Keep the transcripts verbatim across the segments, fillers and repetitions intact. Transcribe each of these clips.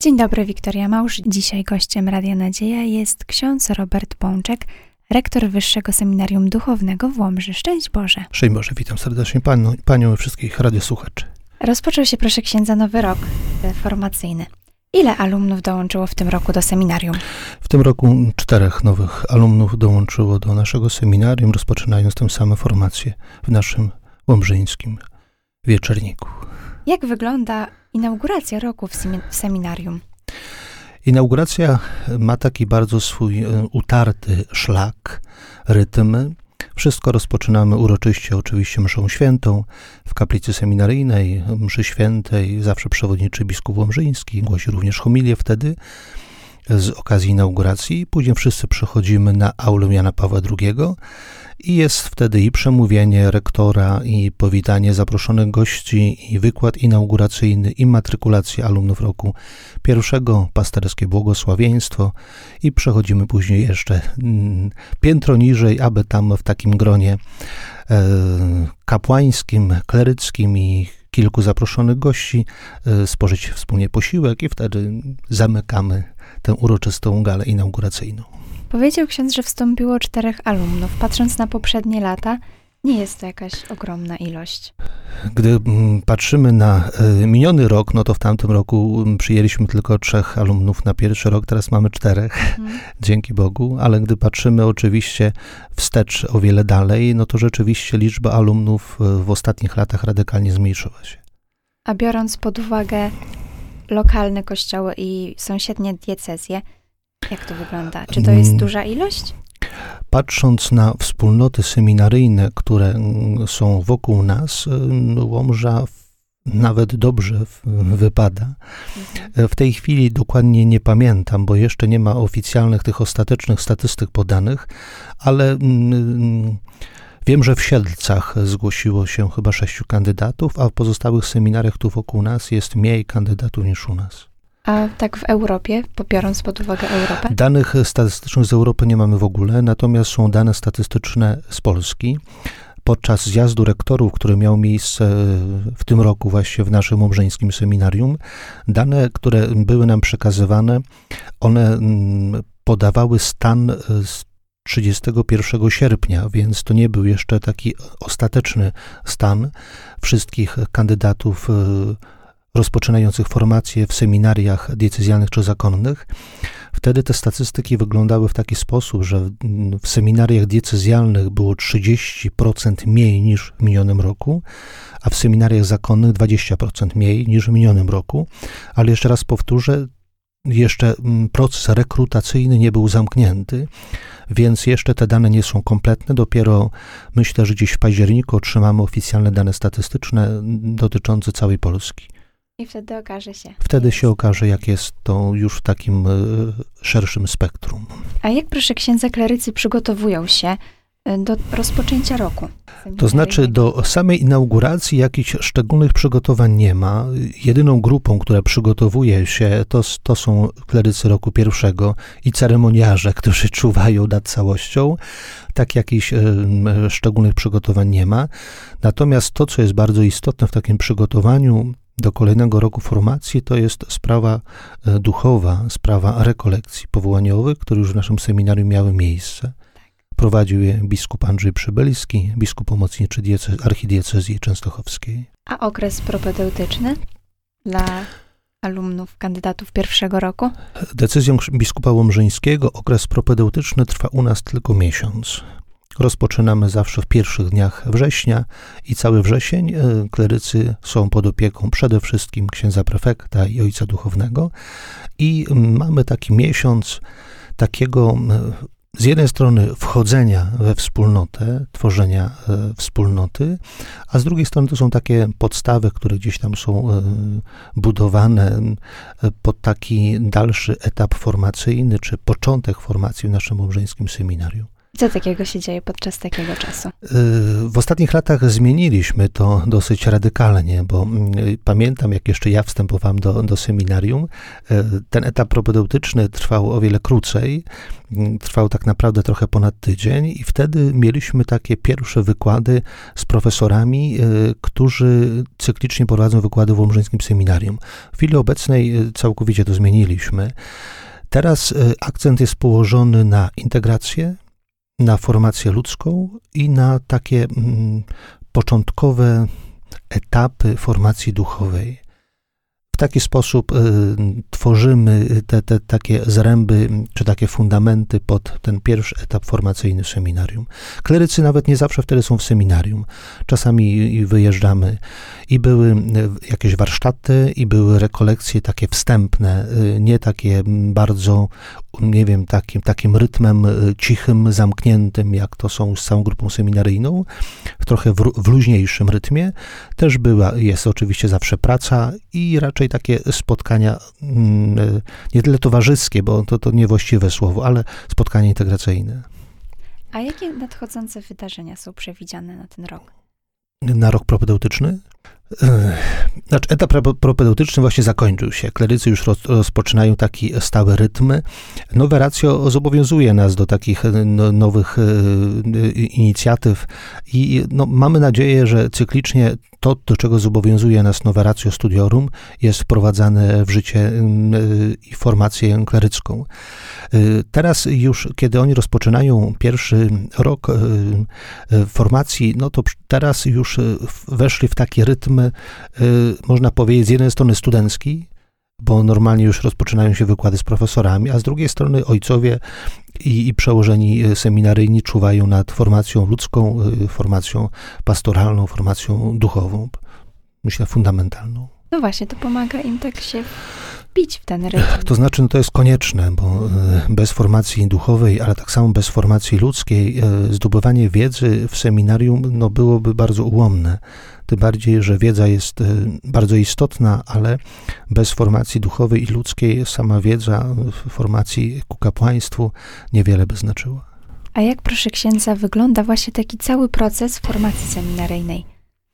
Dzień dobry, Wiktoria Małż. Dzisiaj gościem Radia Nadzieja jest ksiądz Robert Bączek, rektor Wyższego Seminarium Duchownego w Łomży. Szczęść Boże. Szczęść Boże, witam serdecznie Panią, Panią i wszystkich radiosłuchaczy. Rozpoczął się, proszę księdza, nowy rok formacyjny. Ile alumnów dołączyło w tym roku do seminarium? W tym roku czterech nowych alumnów dołączyło do naszego seminarium, rozpoczynając tym samą formację w naszym łomżyńskim wieczorniku. Jak wygląda inauguracja roku w, semi- w seminarium? Inauguracja ma taki bardzo swój utarty szlak, rytm. Wszystko rozpoczynamy uroczyście, oczywiście mszą świętą w kaplicy seminaryjnej, mszy świętej, zawsze przewodniczy biskup łomżyński, głosi również homilię wtedy z okazji inauguracji. Później wszyscy przechodzimy na aulę Jana Pawła drugiego i jest wtedy i przemówienie rektora, i powitanie zaproszonych gości, i wykład inauguracyjny, i matrykulacja alumnów roku pierwszego, pasterskie błogosławieństwo i przechodzimy później jeszcze piętro niżej, aby tam w takim gronie e, kapłańskim, kleryckim i kilku zaproszonych gości e, spożyć wspólnie posiłek i wtedy zamykamy tę uroczystą galę inauguracyjną. Powiedział ksiądz, że wstąpiło czterech alumnów. Patrząc na poprzednie lata, nie jest to jakaś ogromna ilość. Gdy patrzymy na miniony rok, no to w tamtym roku przyjęliśmy tylko trzech alumnów na pierwszy rok, teraz mamy czterech, hmm. dzięki Bogu, ale gdy patrzymy oczywiście wstecz o wiele dalej, no to rzeczywiście liczba alumnów w ostatnich latach radykalnie zmniejszyła się. A biorąc pod uwagę lokalne kościoły i sąsiednie diecezje, jak to wygląda? Czy to jest duża ilość? Patrząc na wspólnoty seminaryjne, które są wokół nas, Łomża nawet dobrze wypada. W tej chwili dokładnie nie pamiętam, bo jeszcze nie ma oficjalnych tych ostatecznych statystyk podanych, ale wiem, że w Siedlcach zgłosiło się chyba sześciu kandydatów, a w pozostałych seminariach tu wokół nas jest mniej kandydatów niż u nas. A tak w Europie, biorąc pod uwagę Europę? Danych statystycznych z Europy nie mamy w ogóle, natomiast są dane statystyczne z Polski. Podczas zjazdu rektorów, który miał miejsce w tym roku właśnie w naszym łomżyńskim seminarium, dane, które były nam przekazywane, one podawały stan z trzydziestego pierwszego sierpnia, więc to nie był jeszcze taki ostateczny stan wszystkich kandydatów rozpoczynających formacje w seminariach diecezjalnych czy zakonnych. Wtedy te statystyki wyglądały w taki sposób, że w seminariach diecezjalnych było trzydzieści procent mniej niż w minionym roku, a w seminariach zakonnych dwadzieścia procent mniej niż w minionym roku. Ale jeszcze raz powtórzę, jeszcze proces rekrutacyjny nie był zamknięty, więc jeszcze te dane nie są kompletne. Dopiero myślę, że gdzieś w październiku otrzymamy oficjalne dane statystyczne dotyczące całej Polski. I wtedy okaże się. Wtedy się okaże, jak jest to już w takim y, szerszym spektrum. A jak, proszę księdza, klerycy przygotowują się do rozpoczęcia roku? To znaczy do samej inauguracji jakichś szczególnych przygotowań nie ma. Jedyną grupą, która przygotowuje się, to, to są klerycy roku pierwszego i ceremoniarze, którzy czuwają nad całością. Tak jakichś y, szczególnych przygotowań nie ma. Natomiast to, co jest bardzo istotne w takim przygotowaniu do kolejnego roku formacji, to jest sprawa duchowa, sprawa rekolekcji powołaniowych, które już w naszym seminarium miały miejsce. Prowadził je biskup Andrzej Przybylski, biskup pomocniczy diece- archidiecezji częstochowskiej. A okres propedeutyczny dla alumnów, kandydatów pierwszego roku? Decyzją biskupa łomżyńskiego okres propedeutyczny trwa u nas tylko miesiąc. Rozpoczynamy zawsze w pierwszych dniach września i cały wrzesień klerycy są pod opieką przede wszystkim księdza prefekta i ojca duchownego i mamy taki miesiąc takiego z jednej strony wchodzenia we wspólnotę, tworzenia wspólnoty, a z drugiej strony to są takie podstawy, które gdzieś tam są budowane pod taki dalszy etap formacyjny, czy początek formacji w naszym łomżyńskim seminarium. Co takiego się dzieje podczas takiego czasu? W ostatnich latach zmieniliśmy to dosyć radykalnie, bo pamiętam, jak jeszcze ja wstępowałem do, do seminarium, ten etap propedeutyczny trwał o wiele krócej, trwał tak naprawdę trochę ponad tydzień i wtedy mieliśmy takie pierwsze wykłady z profesorami, którzy cyklicznie prowadzą wykłady w Łomżyńskim Seminarium. W chwili obecnej całkowicie to zmieniliśmy. Teraz akcent jest położony na integrację, na formację ludzką i na takie mm, początkowe etapy formacji duchowej. W taki sposób y, tworzymy te, te takie zręby, czy takie fundamenty pod ten pierwszy etap formacyjny w seminarium. Klerycy nawet nie zawsze wtedy są w seminarium. Czasami wyjeżdżamy i były jakieś warsztaty, i były rekolekcje takie wstępne, nie takie bardzo, nie wiem, takim, takim rytmem cichym, zamkniętym, jak to są z całą grupą seminaryjną, w trochę w, w luźniejszym rytmie. Też była, jest oczywiście zawsze praca i raczej takie spotkania, nie tyle towarzyskie, bo to, to niewłaściwe słowo, ale spotkania integracyjne. A jakie nadchodzące wydarzenia są przewidziane na ten rok? Na rok propedeutyczny? Znaczy, etap propedeutyczny właśnie zakończył się. Klerycy już roz, rozpoczynają taki stały rytm. Nowe ratio zobowiązuje nas do takich no, nowych e, inicjatyw i no, mamy nadzieję, że cyklicznie to, do czego zobowiązuje nas nowe ratio studiorum, jest wprowadzane w życie i formację klerycką. Teraz już, kiedy oni rozpoczynają pierwszy rok formacji, no to teraz już weszli w taki rytm, można powiedzieć, z jednej strony studencki, bo normalnie już rozpoczynają się wykłady z profesorami, a z drugiej strony ojcowie i, i przełożeni seminaryjni czuwają nad formacją ludzką, formacją pastoralną, formacją duchową, myślę fundamentalną. No właśnie, to pomaga im tak się wbić w ten rytm. To znaczy, no to jest konieczne, bo bez formacji duchowej, ale tak samo bez formacji ludzkiej, zdobywanie wiedzy w seminarium no, byłoby bardzo ułomne. Tym bardziej, że wiedza jest bardzo istotna, ale bez formacji duchowej i ludzkiej sama wiedza w formacji ku kapłaństwu niewiele by znaczyła. A jak, proszę księdza, wygląda właśnie taki cały proces formacji seminaryjnej?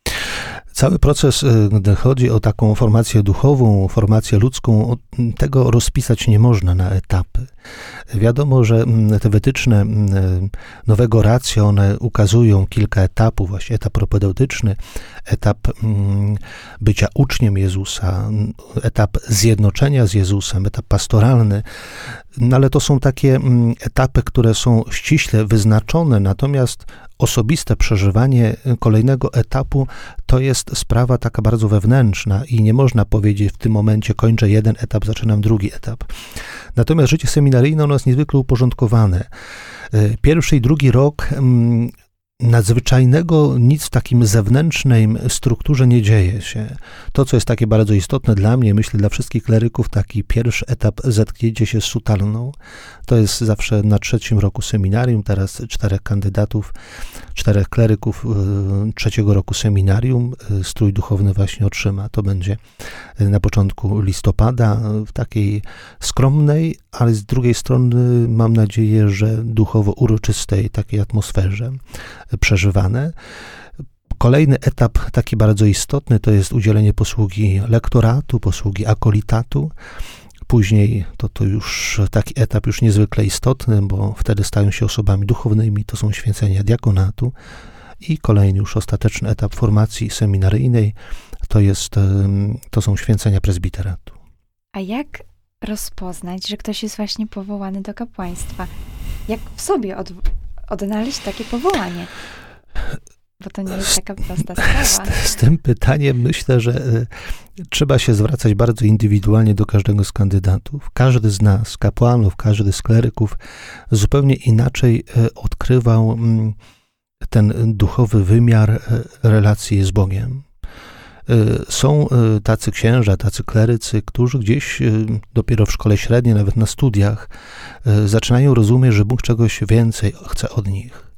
Cały proces, gdy chodzi o taką formację duchową, formację ludzką, tego rozpisać nie można na etapy. Wiadomo, że te wytyczne nowego ratio, one ukazują kilka etapów, właśnie etap propedeutyczny, etap bycia uczniem Jezusa, etap zjednoczenia z Jezusem, etap pastoralny, no ale to są takie etapy, które są ściśle wyznaczone, natomiast osobiste przeżywanie kolejnego etapu to jest sprawa taka bardzo wewnętrzna i nie można powiedzieć w tym momencie kończę jeden etap, zaczynam drugi etap. Natomiast życie seminaryjne ono jest niezwykle uporządkowane. Pierwszy i drugi rok nadzwyczajnego nic w takim zewnętrznej strukturze nie dzieje się. To, co jest takie bardzo istotne dla mnie, myślę dla wszystkich kleryków, taki pierwszy etap zetknięcie się z sutalną. To jest zawsze na trzecim roku seminarium, teraz czterech kandydatów, czterech kleryków trzeciego roku seminarium, strój duchowny właśnie otrzyma. To będzie na początku listopada, w takiej skromnej, ale z drugiej strony mam nadzieję, że duchowo uroczystej takiej atmosferze przeżywane. Kolejny etap, taki bardzo istotny, to jest udzielenie posługi lektoratu, posługi akolitatu. Później to, to już taki etap już niezwykle istotny, bo wtedy stają się osobami duchownymi, to są święcenia diakonatu. I kolejny już ostateczny etap formacji seminaryjnej, to, jest, to są święcenia prezbiteratu. A jak rozpoznać, że ktoś jest właśnie powołany do kapłaństwa? Jak w sobie od, odnaleźć takie powołanie? Bo to nie jest taka prosta sprawa. Z, z tym pytaniem myślę, że y, trzeba się zwracać bardzo indywidualnie do każdego z kandydatów. Każdy z nas, kapłanów, każdy z kleryków zupełnie inaczej y, odkrywał y, ten duchowy wymiar y, relacji z Bogiem. Są tacy księża, tacy klerycy, którzy gdzieś dopiero w szkole średniej, nawet na studiach, zaczynają rozumieć, że Bóg czegoś więcej chce od nich.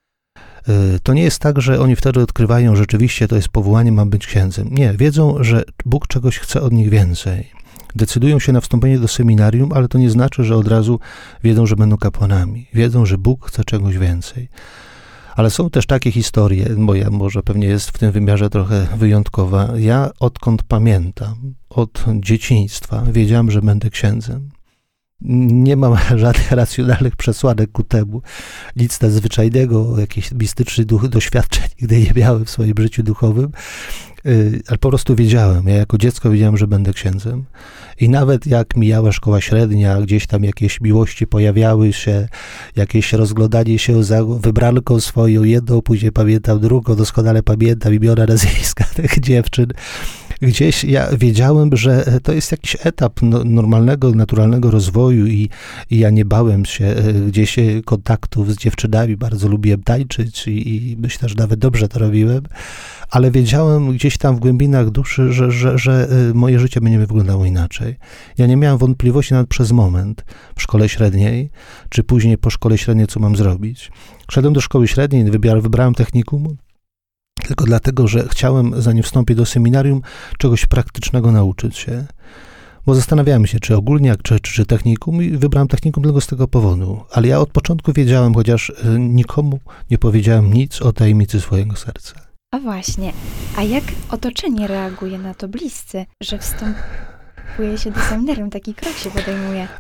To nie jest tak, że oni wtedy odkrywają, że rzeczywiście to jest powołanie, mam być księdzem. Nie, wiedzą, że Bóg czegoś chce od nich więcej. decydują się na wstąpienie do seminarium, ale to nie znaczy, że od razu wiedzą, że będą kapłanami. Wiedzą, że Bóg chce czegoś więcej. Ale są też takie historie, moja może pewnie jest w tym wymiarze trochę wyjątkowa. Ja odkąd pamiętam, od dzieciństwa wiedziałem, że będę księdzem. Nie mam żadnych racjonalnych przesłanek ku temu. Nic nadzwyczajnego, jakichś mistycznych duch, doświadczeń nigdy nie miałem w swoim życiu duchowym, ale po prostu wiedziałem. Ja jako dziecko wiedziałem, że będę księdzem. I nawet jak mijała szkoła średnia, gdzieś tam jakieś miłości pojawiały się, jakieś rozglądanie się za wybranką swoją, jedną, później pamiętam drugą, doskonale pamiętam imiona, nazwiska tych dziewczyn. Gdzieś ja wiedziałem, że to jest jakiś etap no, normalnego, naturalnego rozwoju i, i ja nie bałem się gdzieś kontaktów z dziewczynami, bardzo lubiłem tańczyć i, i myślę, że nawet dobrze to robiłem, ale wiedziałem gdzieś tam w głębinach duszy, że, że, że moje życie będzie wyglądało inaczej. Ja nie miałem wątpliwości nawet przez moment w szkole średniej, czy później po szkole średniej, co mam zrobić. Szedłem do szkoły średniej, wybrałem, wybrałem technikum, tylko dlatego, że chciałem, zanim wstąpię do seminarium, czegoś praktycznego nauczyć się. Bo zastanawiałem się, czy ogólniak, czy, czy, czy technikum i wybrałem technikum tylko z tego powodu. Ale ja od początku wiedziałem, chociaż nikomu nie powiedziałem nic o tajemnicy swojego serca. A właśnie, a jak otoczenie reaguje na to, bliscy, że wstępuje się do seminarium, taki krok się podejmuje?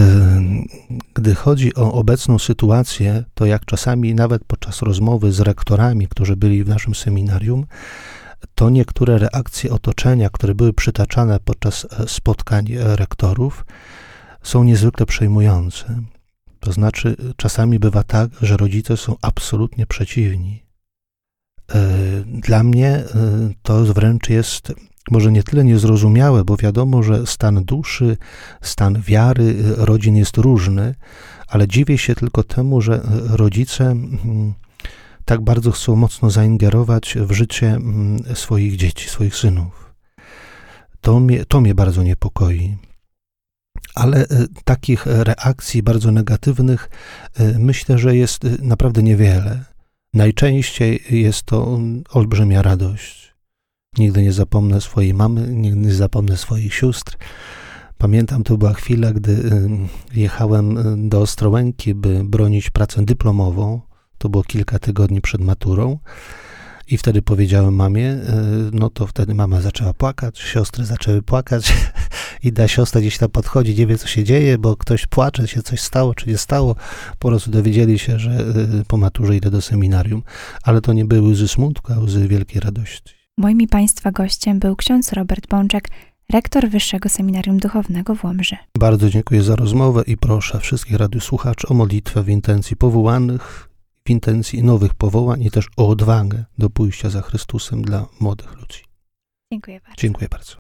Gdy chodzi o obecną sytuację, to jak czasami nawet podczas rozmowy z rektorami, którzy byli w naszym seminarium, to niektóre reakcje otoczenia, które były przytaczane podczas spotkań rektorów, są niezwykle przejmujące. To znaczy, czasami bywa tak, że rodzice są absolutnie przeciwni. Dla mnie to wręcz jest może nie tyle niezrozumiałe, bo wiadomo, że stan duszy, stan wiary rodzin jest różny, ale dziwię się tylko temu, że rodzice tak bardzo chcą mocno zaingerować w życie swoich dzieci, swoich synów. To mnie, to mnie bardzo niepokoi. Ale takich reakcji bardzo negatywnych myślę, że jest naprawdę niewiele. Najczęściej jest to olbrzymia radość. Nigdy nie zapomnę swojej mamy, nigdy nie zapomnę swoich sióstr. Pamiętam, to była chwila, gdy jechałem do Ostrołęki, by bronić pracę dyplomową. To było kilka tygodni przed maturą. I wtedy powiedziałem mamie, no to wtedy mama zaczęła płakać, siostry zaczęły płakać. Inna siostra gdzieś tam podchodzi, nie wie, co się dzieje, bo ktoś płacze, się coś stało, czy nie stało. Po prostu dowiedzieli się, że po maturze idę do seminarium. Ale to nie były łzy smutku, a łzy wielkiej radości. Moim i Państwa gościem był ksiądz Robert Bączek, rektor Wyższego Seminarium Duchownego w Łomży. Bardzo dziękuję za rozmowę i proszę wszystkich radiosłuchaczy o modlitwę w intencji powołanych, w intencji nowych powołań i też o odwagę do pójścia za Chrystusem dla młodych ludzi. Dziękuję bardzo. Dziękuję bardzo.